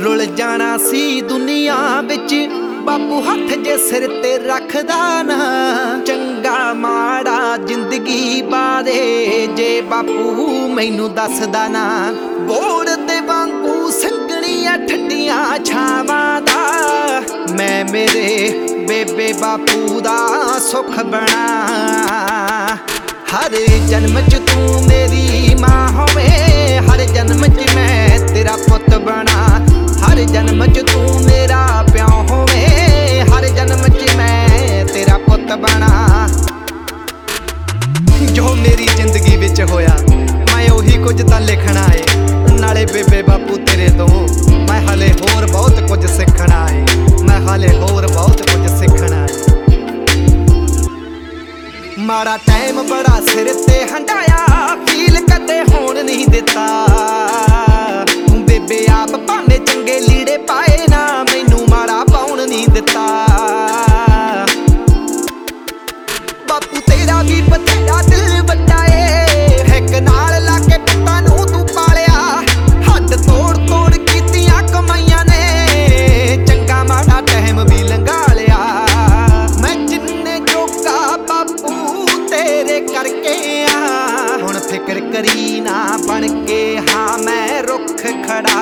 Rule जाना सी दुनिया विच बापू हथ जे सिर ते रखदा ना। चंगा माड़ा जिंदगी बारे जे बापू मैनू दसदा ना। बोड़ ते वांगू संगणियां ठंडियां छावां दा मैं मेरे बेबे बापू दा सुख बना। हर जन्म च तू मेरी मां होवे, हर जन्म च मैं तेरा पुत बना। हर जन्म च तू मेरा प्यो होवे, हर जन्म च मैं तेरा पुत बना। जो मेरी जिंदगी विच होया मैं उही कुछ तां लिखना है। नाले बेबे बापू तेरे तो मैं हले होर बहुत कुछ सिखना है। मैं हले होर बहुत कुछ सिखना है। माड़ा टाइम बड़ा सिर ते हंडाया, फील कदे होण नहीं दिता। बेबे आप भाने चंगे लीड़े पाए ना, मैनू माड़ा पाउण नहीं दिता। बापू तेरा भी बथेरा दिल वड्डा ए, हिक नाल लाके पुत्तां नूं तू पालिया। हੱਡ तोड़ तोड़ कीतियां कमाईयां ने, चंगा माड़ा टाइम भी लंघा लिया। मैं जिन्ने जोगा बापू तेरे करके आ, हुण फिक्र करी ना बन के हाँ मैं रुख खड़ा।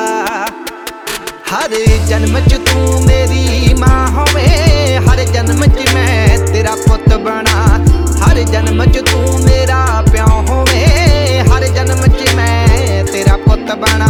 हर जन्म च तू मेरी मां होवे, हर जन्म च मैं तेरा पुत बना। हर जन्म च तू मेरा प्यो होवे, हर जन्म च मैं तेरा पुत बना।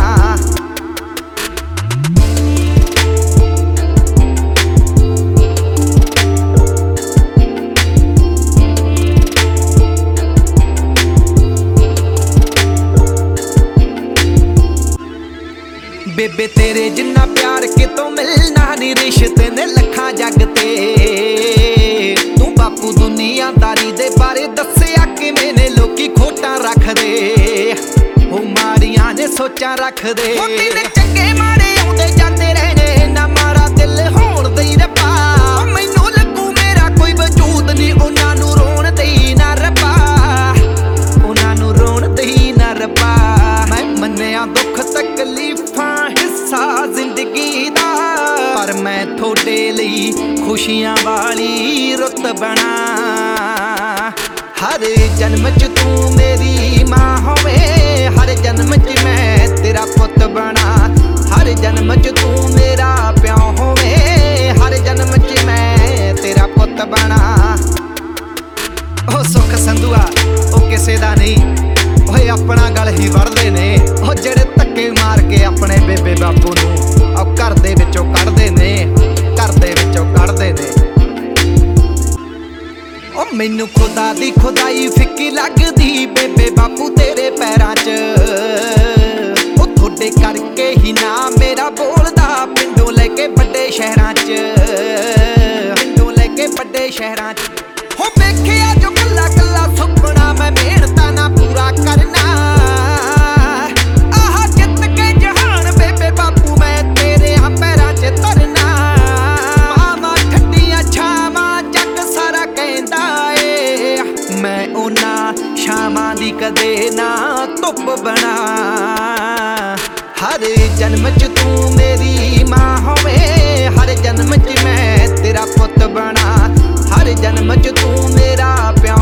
बेबे तेरे जिन्ना प्यार कितों मिलना नी, रिश्ते ने लखां जग ते। तू बापू दुनियादारी दे बारे दस्सिया किवें ने लोकी खोटां रखदे, ओ माड़ियां ने सोचां रखदे। ने चंगे माड़े आउंदे जांदे रहने, ना माड़ा दिल होण देई रब्बा। मैनू लगू मेरा कोई वजूद नी, उन्हां नूं रोण देई ना रब्बा। उन्हां नूं रोण देई ना रब्बा। मैं मन्निया दुख तकलीफां हिस्सा जिंदगी दा, पर मैं थोड़े लई खुशियां वाली रुत बना। हर जन्म च तू मेरी मां होवे, हर जन्म च मैं तेरा पुत बना। हर जन्म च तू मेरा प्यो होवे, हर जन्म च मैं तेरा पुत बना। ओ सुख संधुआ ओ किसे दा नहीं, ओए अपना गल ही वड़दे ने। ओ जेड़े धक्के मार के अपने बेबे बापू नूं ओ घर दे विचों कढदे ने, घर दे विचों कढदे ने। ओ मैनू खुदा दी खुदाई फिक्की लगदी, बेबे बापू तेरे पैरां च। ओ थोड़े करके ही ना मेरा बोलदा, पिंडों लेके बड़े शहरां च, पिंडों लेके बड़े शहरां च। हो वेखिया जो कल्ला कल्ला सुपना मैं मेहनतां ना पूरा करना। आह जित के जहान बेबे बापू मैं तेरे पैरां च तरना। मामा ठंडियां छावां जग सारा कहंदा ए, मैं उन्हां छावां दी कदे ना धुप बना। हर जन्म च तू मेरी मां होवे, हर जन्म च मैं तेरा पुत बना। हर जन्म च तू मेरा प्यो